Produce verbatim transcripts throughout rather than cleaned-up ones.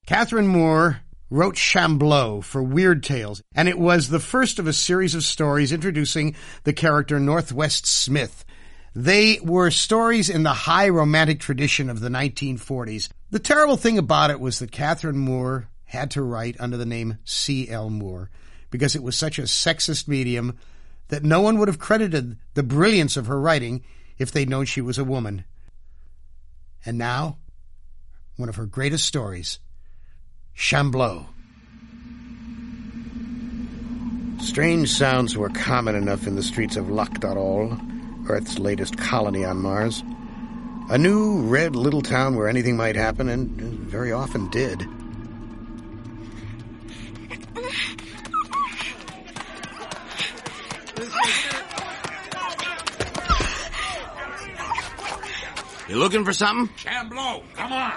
Catherine Moore wrote Shambleau for Weird Tales, and it was the first of a series of stories introducing the character Northwest Smith. They were stories in the high romantic tradition of the nineteen forties. The terrible thing about it was that Catherine Moore had to write under the name C L. Moore because it was such a sexist medium that no one would have credited the brilliance of her writing if they'd known she was a woman. And now, one of her greatest stories, Shambleau. Strange sounds were common enough in the streets of Lac-Darol, Earth's latest colony on Mars. A new, red little town where anything might happen, and very often did. You looking for something? Shambleau, come on.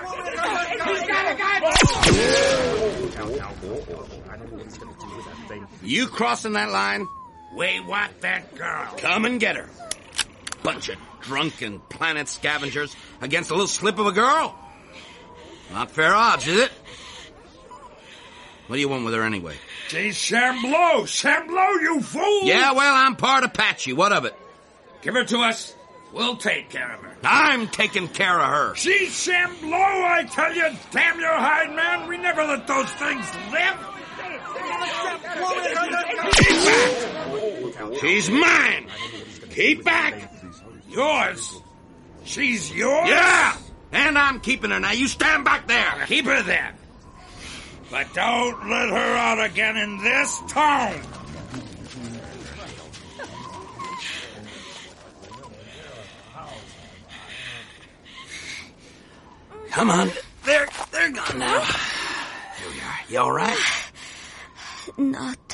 You crossing that line? We want that girl. Come and get her. Bunch of drunken planet scavengers against a little slip of a girl. Not fair odds, is it? What do you want with her anyway? She's Shambleau. Shambleau, you fool. Yeah, well, I'm part Apache. What of it? Give her to us. We'll take care of her. I'm taking care of her. She's Shambleau, I tell you. Damn your hide, man. We never let those things live. Keep back. She's mine. Keep back. Yours? She's yours? Yeah, and I'm keeping her. Now you stand back there. Keep her then. But don't let her out again in this town. Come on. They're, they're gone now. Here we are. You all right? Not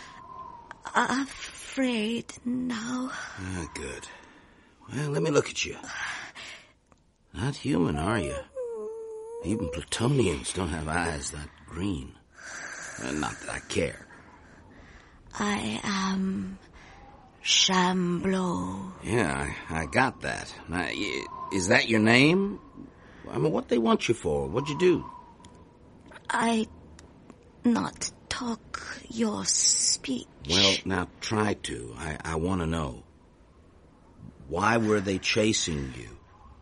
afraid now. Ah, good. Well, let me look at you. Not human, are you? Even plutonians don't have eyes that green. Uh, not that I care. I am Shambleau. Yeah, I, I got that. Now, is that your name? I mean, what they want you for? What'd you do? I not talk your speech. Well, now try to. I, I want to know. Why were they chasing you?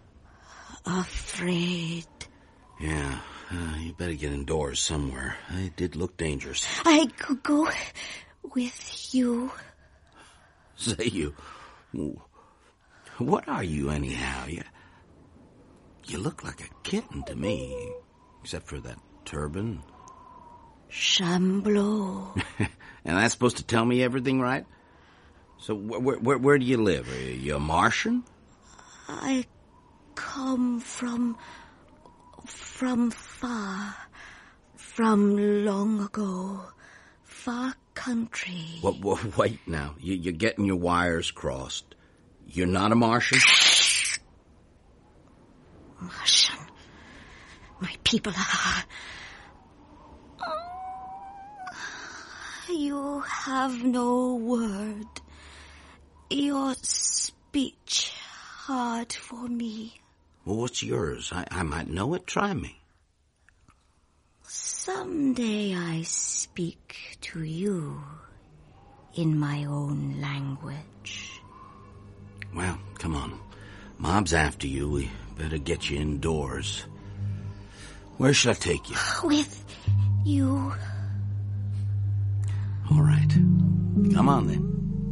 Afraid. Yeah, uh, you better get indoors somewhere. It did look dangerous. I could go with you. Say you. What are you anyhow? You, you look like a kitten to me, except for that turban. Shambleau. And that's supposed to tell me everything, right? So where, where, where do you live? Are you a Martian? I come from, from far, from long ago, far country. What, what, wait now, you, you're getting your wires crossed. You're not a Martian? Martian. My people are... You have no word. Your speech hard for me. Well, what's yours? I, I might know it. Try me. Someday I speak to you in my own language. Well, come on. Mob's after you. We better get you indoors. Where should I take you? With you. All right. Come on, then.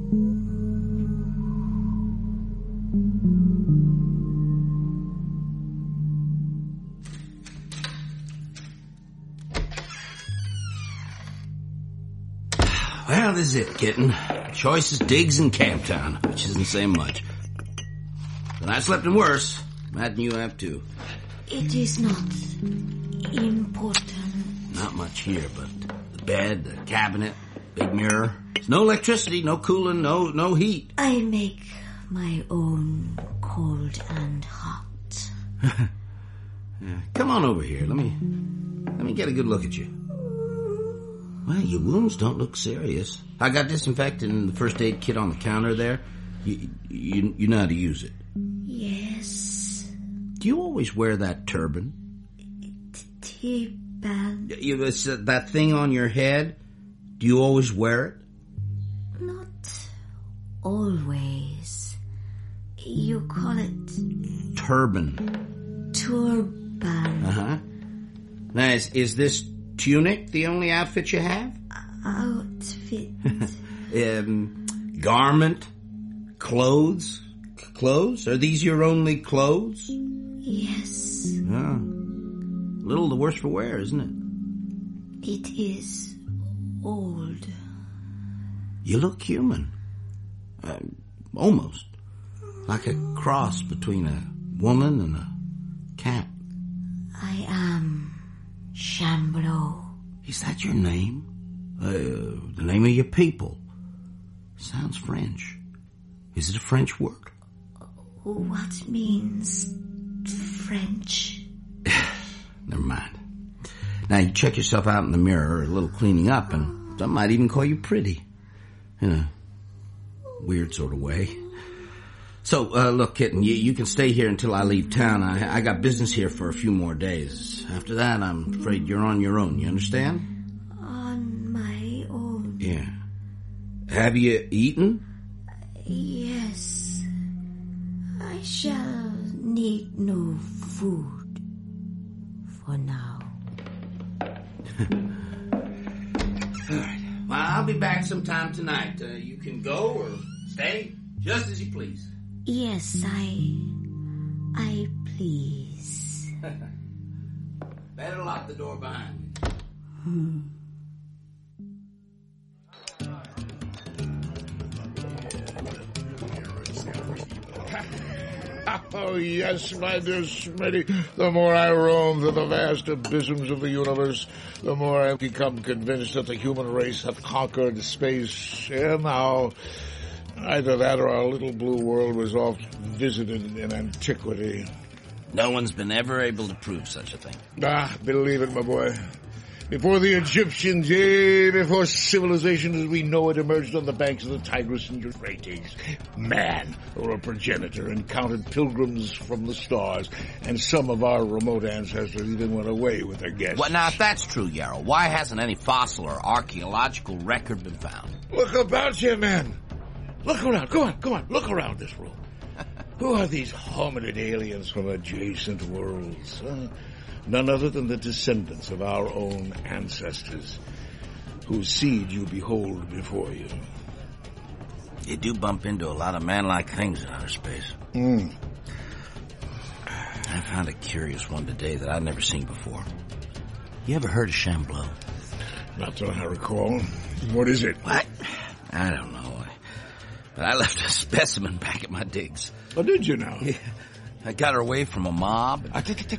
Well, this is it, kitten. Choicest digs in Camptown, which isn't saying much. But I slept in worse. Imagine you have too. It is not important. Not much here, but the bed, the cabinet, big mirror. There's no electricity, no cooling, no no heat. I make my own cold and hot. Yeah, come on over here. Let me let me get a good look at you. Well, your wounds don't look serious. I got disinfectant in the first aid kit on the counter there. You, you, you know how to use it. Yes. Do you always wear that turban? Tibet. band. You, it's, uh, that thing on your head, do you always wear it? Not always. You call it... Turban. Turban. Uh-huh. Now, is, is this tunic the only outfit you have? Outfit. um, garment? Clothes? Clothes? Are these your only clothes? Yes. Oh. Little the worse for wear, isn't it? It is old. You look human. Uh, almost. Like a cross between a woman and a cat. I am Shamblo. Is that your name? Uh, the name of your people? Sounds French. Is it a French word? What means French? Never mind. Now you check yourself out in the mirror, a little cleaning up, and some might even call you pretty. In a weird sort of way. So, uh, look, kitten, you, you can stay here until I leave town. I, I got business here for a few more days. After that, I'm afraid you're on your own. You understand? On my own. Yeah. Have you eaten? Yes. I shall need no food for now. All right. Well, I'll be back sometime tonight. Uh, you can go or stay, just as you please. Yes, I... I please. Better lock the door behind me. Hmm. Oh, yes, my dear Smitty. The more I roam through the vast abysms of the universe, the more I become convinced that the human race hath conquered space. And now, either that or our little blue world was oft visited in antiquity. No one's been ever able to prove such a thing. Ah, believe it, my boy. Before the Egyptians, eh, before civilization as we know it emerged on the banks of the Tigris and Euphrates, man, or a progenitor, encountered pilgrims from the stars, and some of our remote ancestors even went away with their guests. Well, now, if that's true, Yarrow, why hasn't any fossil or archaeological record been found? Look about you, man. Look around. Go on, go on. Look around this room. Who are these hominid aliens from adjacent worlds? Huh? None other than the descendants of our own ancestors, whose seed you behold before you. You do bump into a lot of man-like things in outer space. Mm. I found a curious one today that I'd never seen before. You ever heard of Shamblo? Not that I recall. What is it? What? I don't know. I, I left a specimen back at my digs. Oh, did you now? Yeah. I got her away from a mob.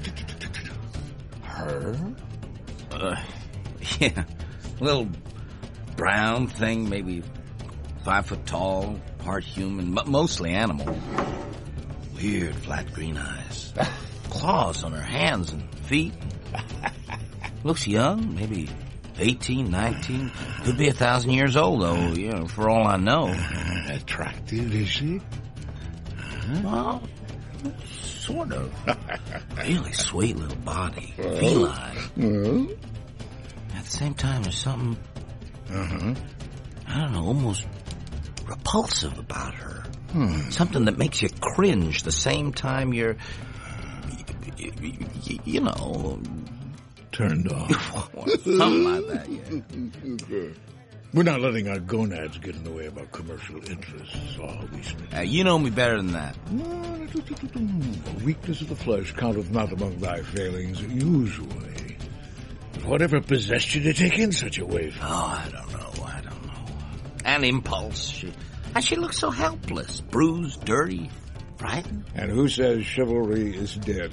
Her? Uh, yeah. Little brown thing, maybe five foot tall, part human, but mostly animal. Weird flat green eyes. Claws on her hands and feet. Looks young, maybe eighteen, nineteen. Could be a thousand years old, though, you know, for all I know. Uh, attractive, is she? Well, sort of. Really sweet little body. Feline. Well? At the same time, there's something, Uh-huh. I don't know, almost repulsive about her. Hmm. Something that makes you cringe the same time you're, you, you, you know... Turned off. Something like that, yeah. Okay. We're not letting our gonads get in the way of our commercial interests, are we, Smith? Uh, you know me better than that. The weakness of the flesh counteth not among thy failings, usually. But whatever possessed you to take in such a waif? Oh, I don't know, I don't know. An impulse. She, and she looks so helpless, bruised, dirty, frightened. And who says chivalry is dead?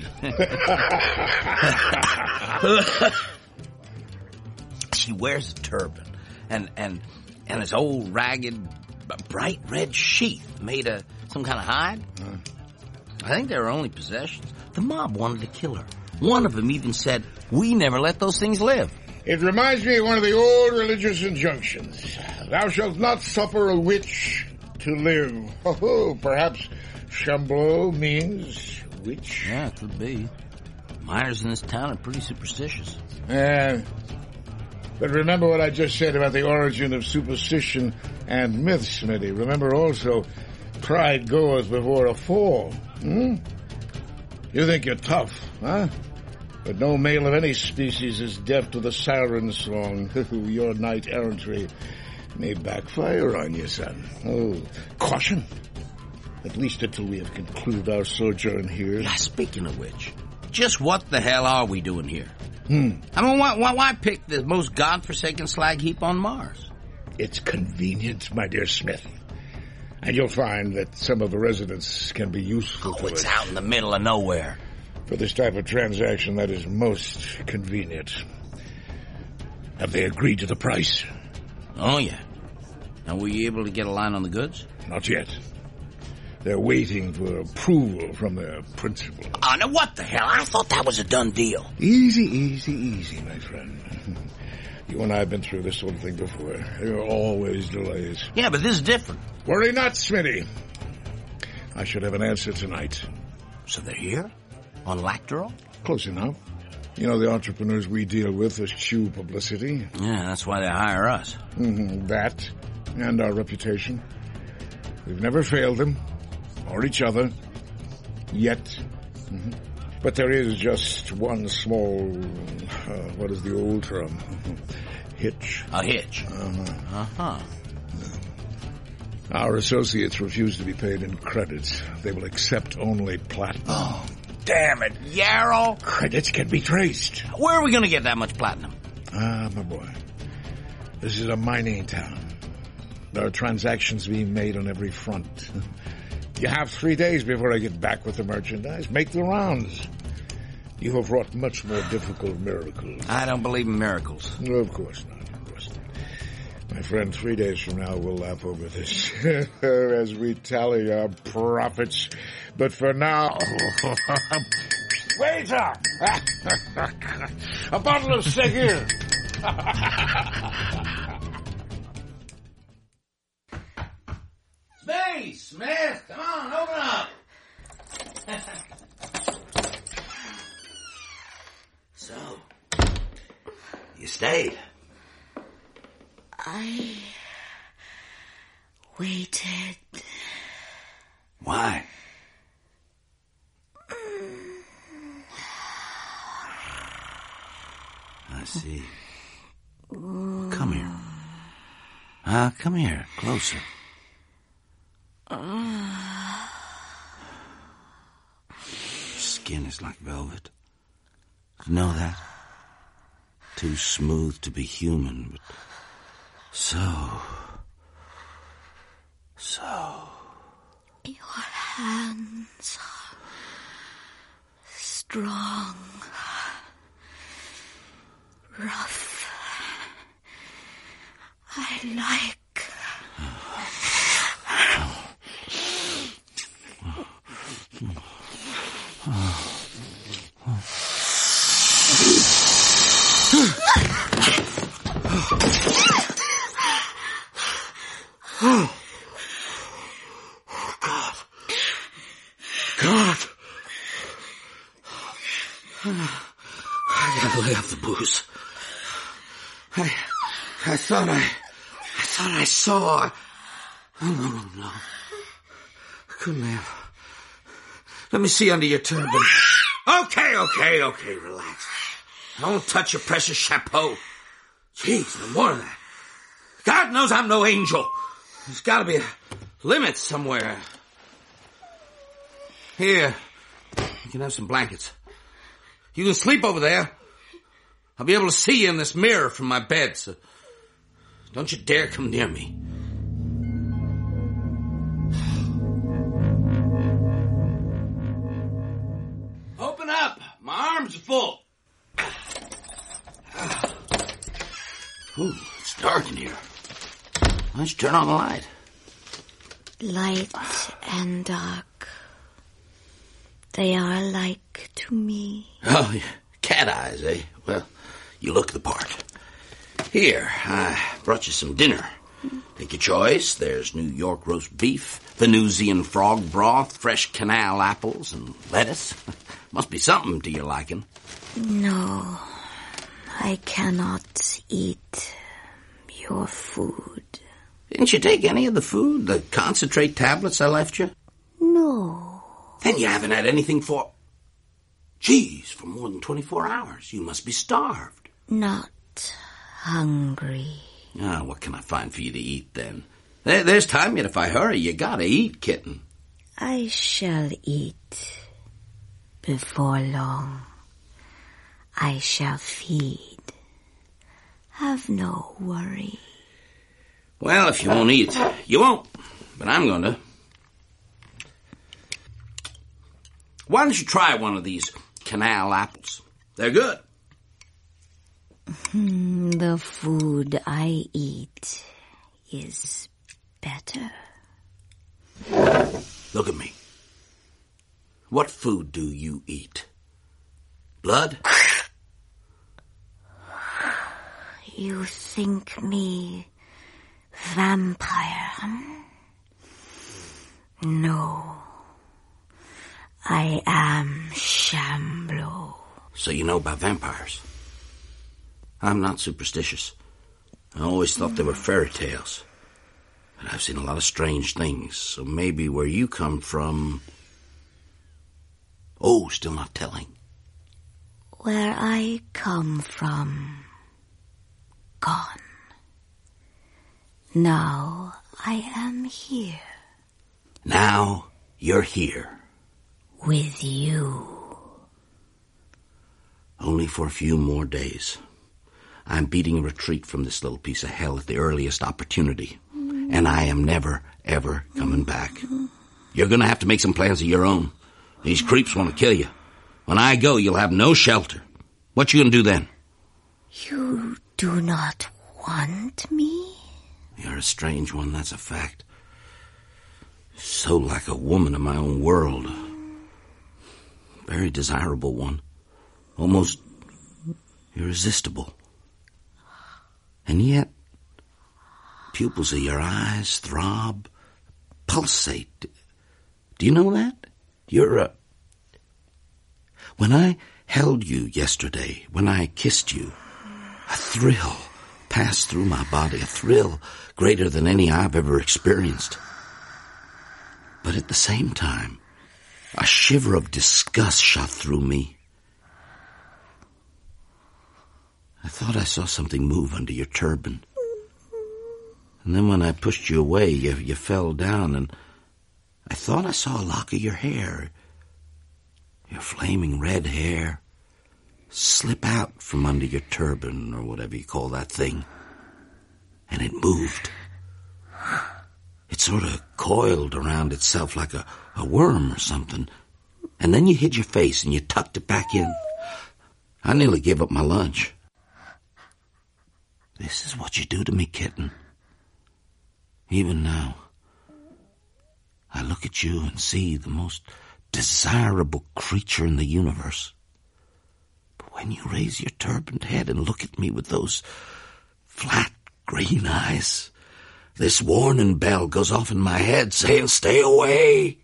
She wears a turban and and and this old ragged, bright red sheath made of some kind of hide. Huh? I think they're her only possessions. The mob wanted to kill her. One of them even said, "We never let those things live." It reminds me of one of the old religious injunctions. Thou shalt not suffer a witch to live. Oh, perhaps Shamblo means witch. Yeah, it could be. Miners in this town are pretty superstitious. Uh, but remember what I just said about the origin of superstition and myth, Smitty. Remember also, pride goeth before a fall. Hmm? You think you're tough, huh? But no male of any species is deaf to the siren song. Your knight-errantry may backfire on you, son. Oh, caution. At least until we have concluded our sojourn here. Yeah, speaking of which, just what the hell are we doing here? Hmm. I mean, why, why, why pick the most godforsaken slag heap on Mars? It's convenient, my dear Smith. And you'll find that some of the residents can be useful Oh, to it's us. out in the middle of nowhere. For this type of transaction, that is most convenient. Have they agreed to the price? Oh, yeah. Now, were you able to get a line on the goods? Not yet. They're waiting for approval from their principal. Oh, now what the hell? I thought that was a done deal. Easy, easy, easy, my friend. You and I have been through this sort of thing before. There are always delays. Yeah, but this is different. Worry not, Smitty. I should have an answer tonight. So they're here? On Lactoro? Close enough. You know, the entrepreneurs we deal with eschew publicity. Yeah, that's why they hire us. Mm-hmm. That and our reputation. We've never failed them or each other yet. Mm-hmm. But there is just one small, uh, what is the old term? Hitch. A hitch. Uh-huh. Uh-huh. Our associates refuse to be paid in credits. They will accept only platinum. Oh, damn it, Yarrow. Credits can be traced. Where are we going to get that much platinum? Ah, my boy. This is a mining town. There are transactions being made on every front. You have three days before I get back with the merchandise. Make the rounds. You have wrought much more difficult miracles. I don't believe in miracles. No, of course not. Of course not. My friend, three days from now we'll laugh over this as we tally our profits. But for now... Waiter! A bottle of Seguin! Hey, Smith, come on, open up. So, you stayed. I waited. Why? I see. Come here. Ah, uh, come here, closer. Skin is like velvet. You know that? Too smooth to be human, but so, so. Your hands are strong, rough. I like. Oh, God. God. I gotta lay off the booze. I, I thought I, I thought I saw. Oh, no, no, no. I couldn't have. Let me see under your turban. Okay, okay, okay, relax. Don't touch your precious chapeau. Jeez, no more of that. God knows I'm no angel. There's gotta be a limit somewhere. Here, you can have some blankets. You can sleep over there. I'll be able to see you in this mirror from my bed, so don't you dare come near me. Open up. My arms are full. Ooh, it's dark in here. Why don't you turn on the light? Light and dark. They are alike to me. Oh, yeah. Cat eyes, eh? Well, you look the part. Here, I brought you some dinner. Take your choice. There's New York roast beef, Venusian frog broth, fresh canal apples, and lettuce. Must be something to your liking. No, I cannot eat your food. Didn't you take any of the food, the concentrate tablets I left you? No. Then you haven't had anything for... Geez, for more than twenty-four hours. You must be starved. Not hungry. Ah, what can I find for you to eat, then? There, there's time yet if I hurry. You gotta eat, kitten. I shall eat. Before long, I shall feed. Have no worry. Well, if you won't eat, you won't. But I'm going to. Why don't you try one of these canal apples? They're good. The food I eat is better. Look at me. What food do you eat? Blood? You think me vampire, hmm? No. I am Shamblo. So you know about vampires? I'm not superstitious. I always thought they were fairy tales. But I've seen a lot of strange things, so maybe where you come from... Oh, still not telling. Where I come from... gone. Now I am here. Now you're here. With you. Only for a few more days. I'm beating a retreat from this little piece of hell at the earliest opportunity. And I am never, ever coming back. You're going to have to make some plans of your own. These creeps want to kill you. When I go, you'll have no shelter. What you going to do then? You do not want me? You're a strange one, that's a fact. So like a woman in my own world. Very desirable one. Almost irresistible. And yet, pupils of your eyes throb, pulsate. Do you know that? You're a... When I held you yesterday, when I kissed you, a thrill passed through my body, a thrill greater than any I've ever experienced. But at the same time, a shiver of disgust shot through me. I thought I saw something move under your turban. And then when I pushed you away, you, you fell down, and I thought I saw a lock of your hair, your flaming red hair, slip out from under your turban, or whatever you call that thing. And it moved. It sort of coiled around itself like a, a worm or something. And then you hid your face and you tucked it back in. I nearly gave up my lunch. This is what you do to me, kitten. Even now, I look at you and see the most desirable creature in the universe. But when you raise your turbaned head and look at me with those flat green eyes, this warning bell goes off in my head saying, stay away.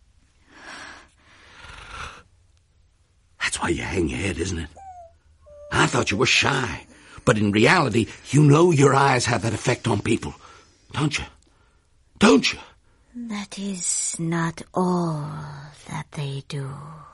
That's why you hang your head, isn't it? I thought you were shy. But in reality, you know your eyes have that effect on people. Don't you? Don't you? That is not all that they do.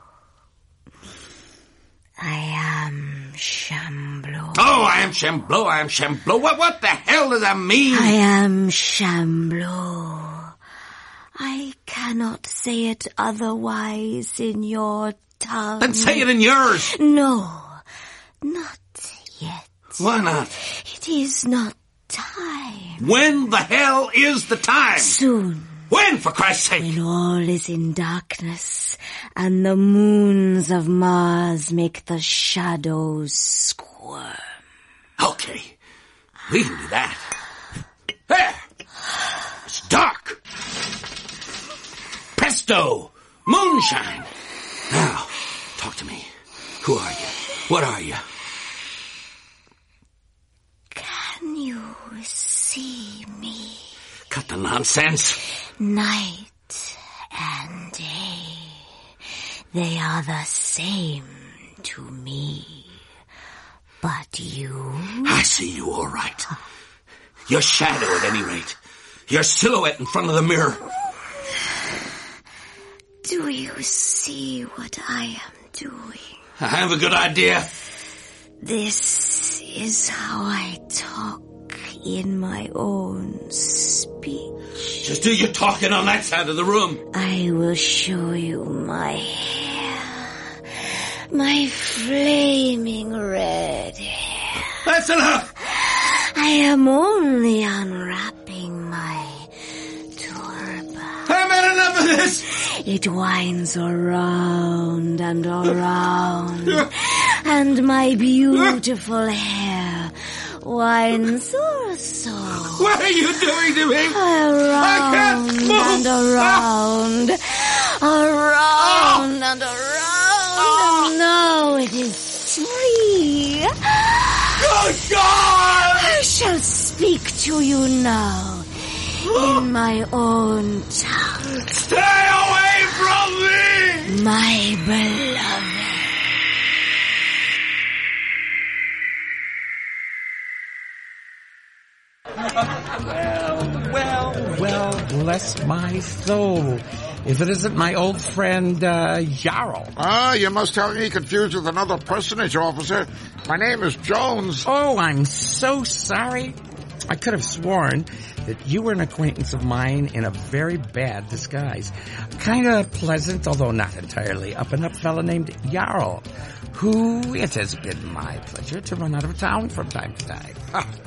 I am Shamblo. Oh, I am Shamblo, I am Shamblo. What, what the hell does that mean? I am Shamblo. I cannot say it otherwise in your tongue. Then say it in yours. No, not yet. Why not? It is not time. When the hell is the time? Soon. When, for Christ's sake? When all is in darkness, and the moons of Mars make the shadows squirm. Okay, we can do that. There! It's dark. Presto! Moonshine! Now, talk to me. Who are you? What are you? Can you see me? Cut the nonsense. Night and day, they are the same to me. But you? I see you all right. Your shadow, at any rate. Your silhouette in front of the mirror. Do you see what I am doing? I have a good idea. This is how I talk in my own speech. Just do your talking on that side of the room. I will show you my hair. My flaming red hair. That's enough. I am only unwrapping my turban. I've had enough of this. It winds around and around, and my beautiful hair winds also. What are you doing to me? Around I can't move. and around, around and around, Oh. and now it is free. Good God! I shall speak to you now in my own tongue. Stay away from me! My beloved. Well, well, well, bless my soul. If it isn't my old friend, uh, Jarl. Ah, you must have me confused with another personage, officer. My name is Jones. Oh, I'm so sorry. I could have sworn that you were an acquaintance of mine in a very bad disguise. Kind of pleasant, although not entirely up-and-up fella named Jarl, who it has been my pleasure to run out of town from time to time.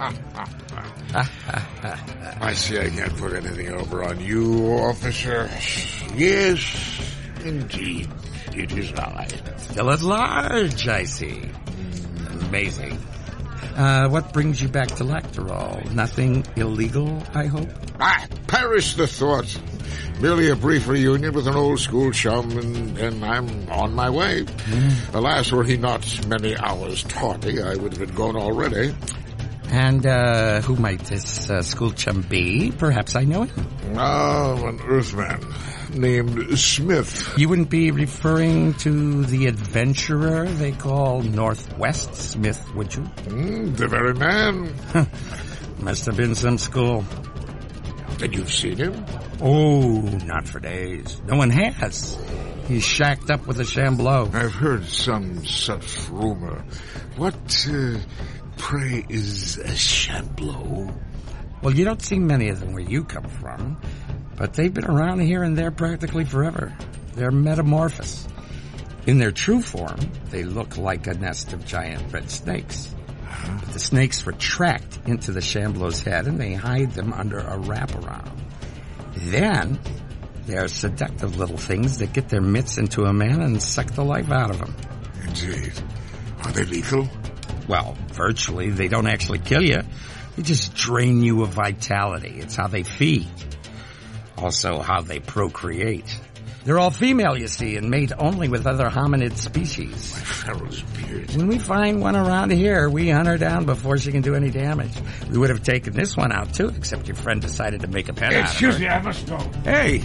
I see I can't put anything over on you, officer. Yes, indeed, it is I. Still at large, I see. Amazing. Uh, what brings you back to Lecterall? Nothing illegal, I hope? Ah, perish the thought. Merely a brief reunion with an old school chum, and, and I'm on my way. Mm. Alas, were he not many hours tardy, I would have been gone already. And, uh, who might this uh, school chum be? Perhaps I know him. Oh, an Earthman named Smith. You wouldn't be referring to the adventurer they call Northwest Smith, would you? Mm, the very man. Must have been some school. And you've seen him? Oh, not for days. No one has. He's shacked up with a Shambleau. I've heard some such rumor. What, uh, pray, is a Shambleau? Well, you don't see many of them where you come from, but they've been around here and there practically forever. They're metamorphous. In their true form, they look like a nest of giant red snakes. But the snakes retract into the Shambleau's head and they hide them under a wraparound. Then, they're seductive little things that get their mitts into a man and suck the life out of him. Indeed. Are they lethal? Well, virtually. They don't actually kill you. They just drain you of vitality. It's how they feed. Also how they procreate. They're all female, you see, and mate only with other hominid species. My Pharaoh's beard. When we find one around here, we hunt her down before she can do any damage. We would have taken this one out, too, except your friend decided to make a pet out of her. Excuse me, I must go. Hey!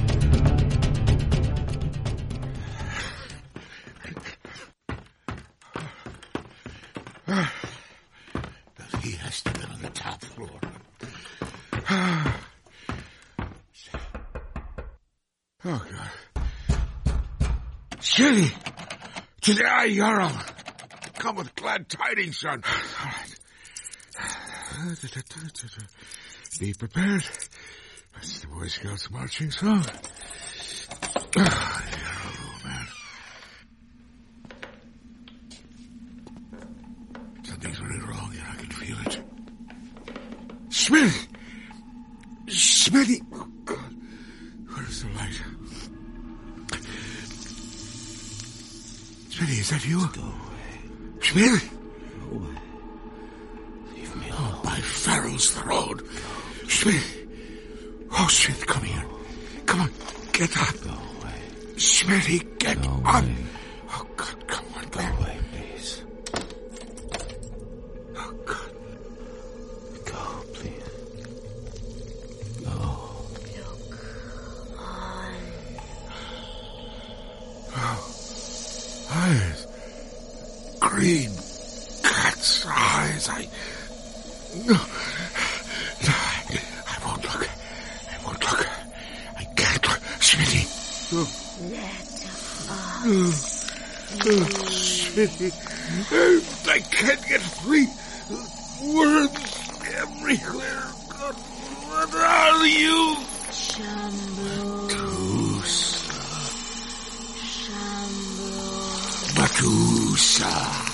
He has to be on the top floor. Oh, God. Shitty! To the eye, Jarl! Come with glad tidings, son. All right. Be prepared. That's the Boy Scouts marching song. Oh, Jarl, man. Something's really wrong here. I can feel it. Smitty! Smitty! Oh, God. Where's the light? Smitty, is that you? Go away. Smitty! Go away. Leave me alone. Oh, by Pharaoh's throne. Smitty! Oh, Smitty, come here. Come on, get up. Go away. Smitty, get Go up. away. Oh, God, come on, Go man. away, please. Oh, God. Go, please. Go. Oh. Eyes. Green cat's eyes. No. No, I won't look. I won't look. I can't look. Smitty. No. No. No. Smitty. I can't get free. Worms everywhere. God, what are you? Shamblo. Medusa. Shamblo. Medusa.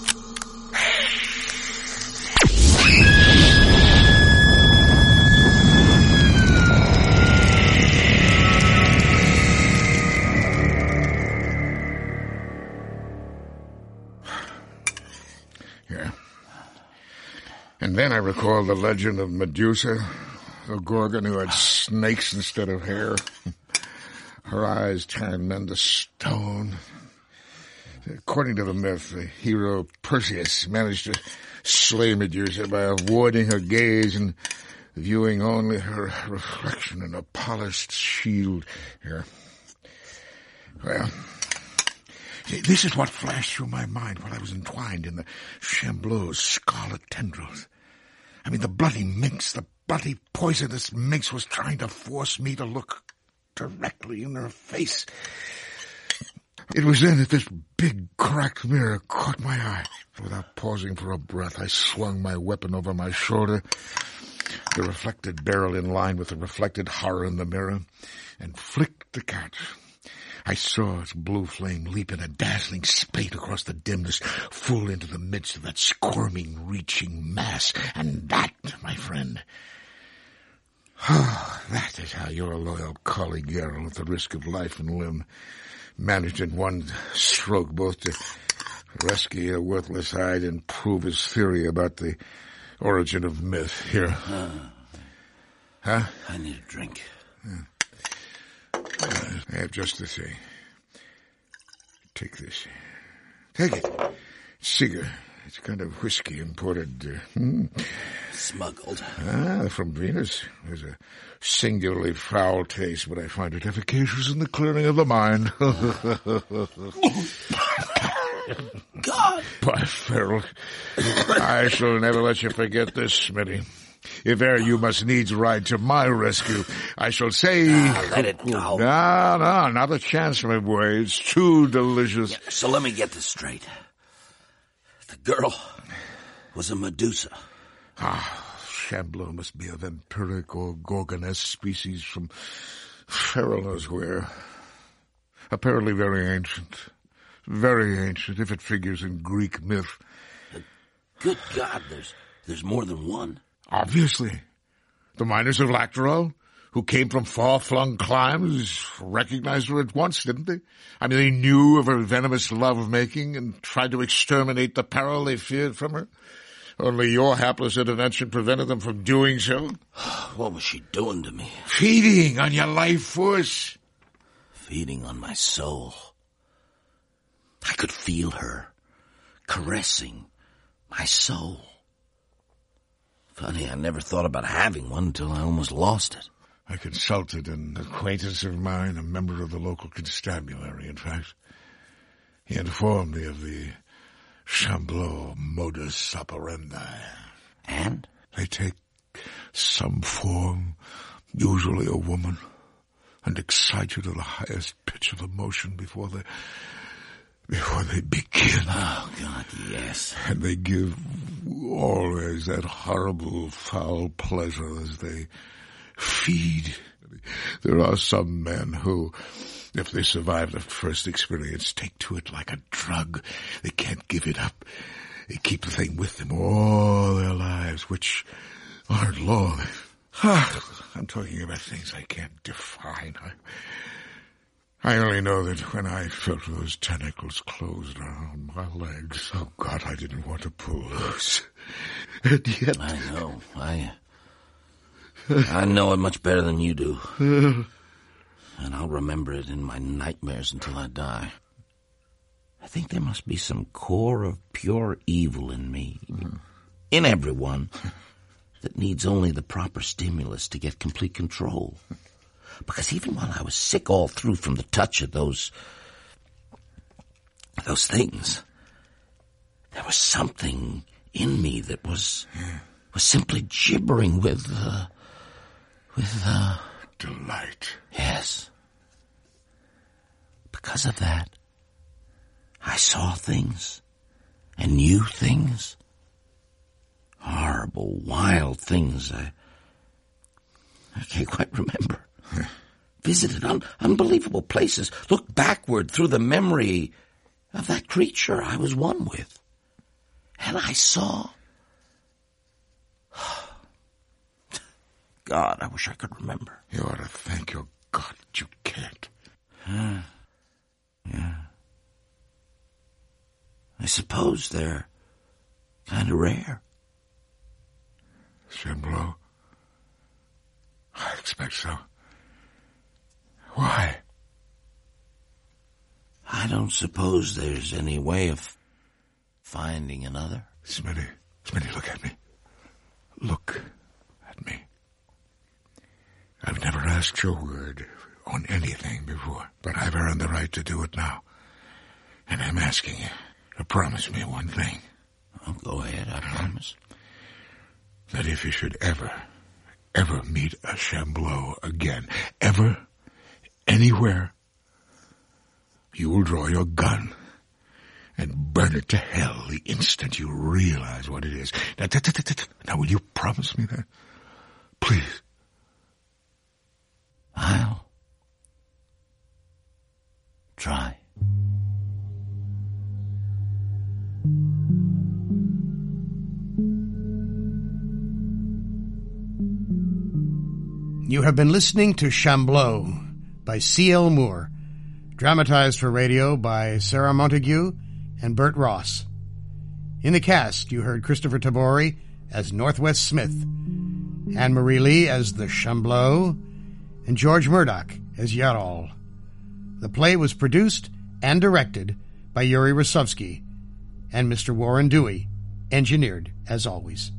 Yeah. And then I recall the legend of Medusa, the Gorgon who had snakes instead of hair. Her eyes turned men to stone. According to the myth, the hero Perseus managed to slay Medusa by avoiding her gaze and viewing only her reflection in a polished shield. Here. Well, this is what flashed through my mind while I was entwined in the Chamblot's scarlet tendrils. I mean, the bloody minx, the bloody poisonous minx was trying to force me to look directly in her face. It was then that this big cracked mirror caught my eye. Without pausing for a breath, I swung my weapon over my shoulder, the reflected barrel in line with the reflected horror in the mirror, and flicked the catch. I saw its blue flame leap in a dazzling spate across the dimness, full into the midst of that squirming, reaching mass. And that, my friend, oh, that is how your loyal colleague Geralt, at the risk of life and limb, managed in one stroke both to rescue a worthless hide and prove his theory about the origin of myth. Here. Uh, huh? I need a drink. Yeah. I have just to say. Take this. Take it. Cigar. It's kind of whiskey imported. Uh, hmm. Smuggled. Ah, from Venus. There's a singularly foul taste, but I find it efficacious in the clearing of the mind. God! By Farrell, I shall never let you forget this, Smitty. If e'er you must needs ride to my rescue, I shall say... Ah, let it go. No, no, not a chance, my boy. It's too delicious. Yeah, so let me get this straight. The girl was a Medusa. Ah, Chamblot must be a vampiric or gorgonesque species from Farrell knows where. Apparently very ancient. Very ancient, if it figures in Greek myth. Good God, there's there's more than one. Obviously. The miners of Lactoro, who came from far-flung climes, recognized her at once, didn't they? I mean, they knew of her venomous love-making and tried to exterminate the peril they feared from her. Only your hapless intervention prevented them from doing so. What was she doing to me? Feeding on your life force. Feeding on my soul. I could feel her caressing my soul. Funny, I never thought about having one until I almost lost it. I consulted an acquaintance of mine, a member of the local constabulary, in fact. He informed me of the Chamblot modus operandi. And? They take some form, usually a woman, and excite you to the highest pitch of emotion before they... Before they begin. Oh, God, yes. And they give always that horrible, foul pleasure as they feed. There are some men who, if they survive the first experience, take to it like a drug. They can't give it up. They keep the thing with them all their lives, which aren't long. I'm talking about things I can't define. I... I only know that when I felt those tentacles closed around my legs, oh God, I didn't want to pull loose. And yet... I know. I... I know it much better than you do. And I'll remember it in my nightmares until I die. I think there must be some core of pure evil in me. Mm. In everyone. That needs only the proper stimulus to get complete control. Because even while I was sick all through from the touch of those, those things, there was something in me that was was simply gibbering with, uh, with, uh... delight. Yes. Because of that, I saw things and knew things. Horrible, wild things I, I can't quite remember. Visited un- unbelievable places. Looked backward through the memory of that creature I was one with. And I saw... God, I wish I could remember. You ought to thank your God that you can't. Uh, yeah. I suppose they're kind of rare. Shamblo? I expect so. Why? I don't suppose there's any way of finding another. Smitty, Smitty, look at me. Look at me. I've never asked your word on anything before, but I've earned the right to do it now. And I'm asking you to promise me one thing. Oh, go ahead, I promise. That if you should ever, ever meet a Shamblo again, ever, anywhere, you will draw your gun and burn it to hell the instant you realize what it is. Now, t- t- t- t- now will you promise me that? Please. I'll try. You have been listening to Shamblo by C L. Moore, dramatized for radio by Sarah Montague and Bert Ross. In the cast, you heard Christopher Tabori as Northwest Smith, Anne-Marie Lee as the Shamblo, and George Murdoch as Yarol. The play was produced and directed by Yuri Rosovsky, and Mister Warren Dewey, engineered as always.